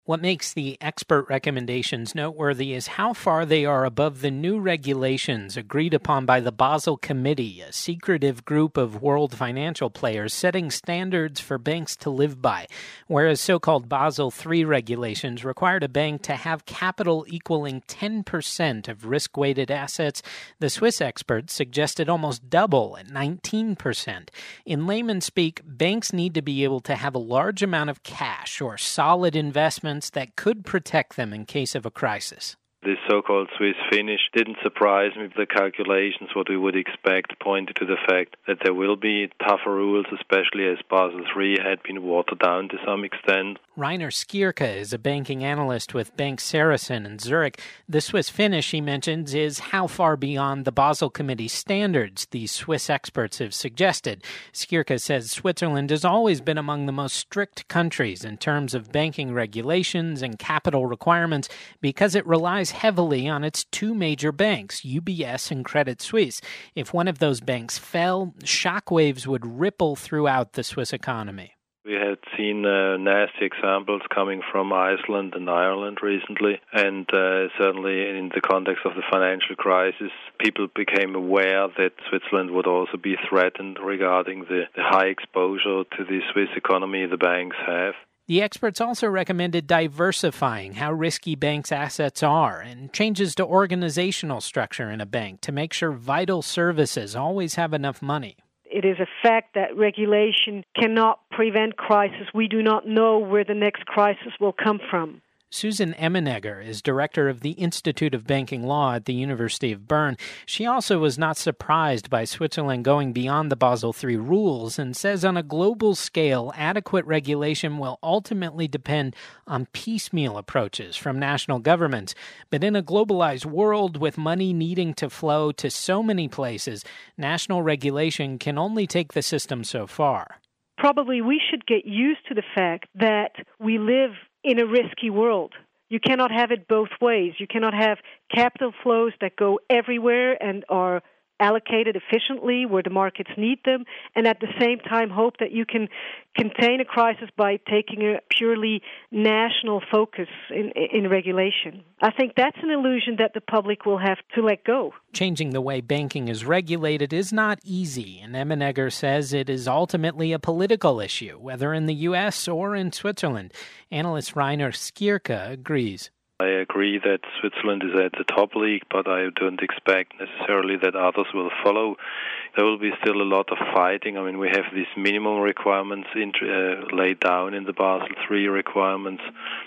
What makes the expert recommendations noteworthy is how far they are above the new regulations agreed upon by the Basel Committee, a secretive group of world financial players setting standards for banks to live by. Whereas so-called Basel III regulations required a bank to have capital equaling 10% of risk-weighted assets, the Swiss experts suggested almost double at 19%. In layman's speak, banks need to be able to have a large amount of cash or solid investments that could protect them in case of a crisis. This so-called Swiss finish didn't surprise me. The calculations, what we would expect, pointed to the fact that there will be tougher rules, especially as Basel III had been watered down to some extent. Rainer Skierke is a banking analyst with Bank Sarasin in Zurich. The Swiss finish, he mentions, is how far beyond the Basel Committee standards these Swiss experts have suggested. Skierke says Switzerland has always been among the most strict countries in terms of banking regulations and capital requirements because it relies heavily on its two major banks, UBS and Credit Suisse. If one of those banks fell, shockwaves would ripple throughout the Swiss economy. We had seen nasty examples coming from Iceland and Ireland recently, and certainly in the context of the financial crisis, people became aware that Switzerland would also be threatened regarding the high exposure to the Swiss economy the banks have. The experts also recommended diversifying how risky banks' assets are and changes to organizational structure in a bank to make sure vital services always have enough money. It is a fact that regulation cannot prevent crisis. We do not know where the next crisis will come from. Susan Emenegger is director of the Institute of Banking Law at the University of Bern. She also was not surprised by Switzerland going beyond the Basel III rules and says on a global scale, adequate regulation will ultimately depend on piecemeal approaches from national governments. But in a globalized world with money needing to flow to so many places, national regulation can only take the system so far. Probably we should get used to the fact that we live in a risky world. You cannot have it both ways. You cannot have capital flows that go everywhere and are allocated efficiently where the markets need them, and at the same time hope that you can contain a crisis by taking a purely national focus in regulation. I think that's an illusion that the public will have to let go. Changing the way banking is regulated is not easy, and Emenegger says it is ultimately a political issue, whether in the U.S. or in Switzerland. Analyst Rainer Skierke agrees. I agree that Switzerland is at the top league, but I don't expect necessarily that others will follow. There will be still a lot of fighting. I mean, we have these minimum requirements laid down in the Basel III requirements.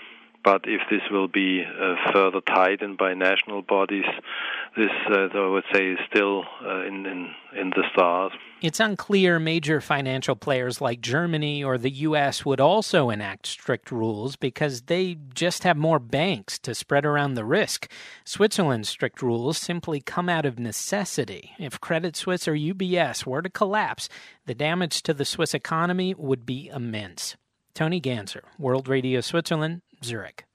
But if this will be further tightened by national bodies, this, I would say, is still in the stars. It's unclear major financial players like Germany or the U.S. would also enact strict rules because they just have more banks to spread around the risk. Switzerland's strict rules simply come out of necessity. If Credit Suisse or UBS were to collapse, the damage to the Swiss economy would be immense. Tony Ganser, World Radio Switzerland, Zurich.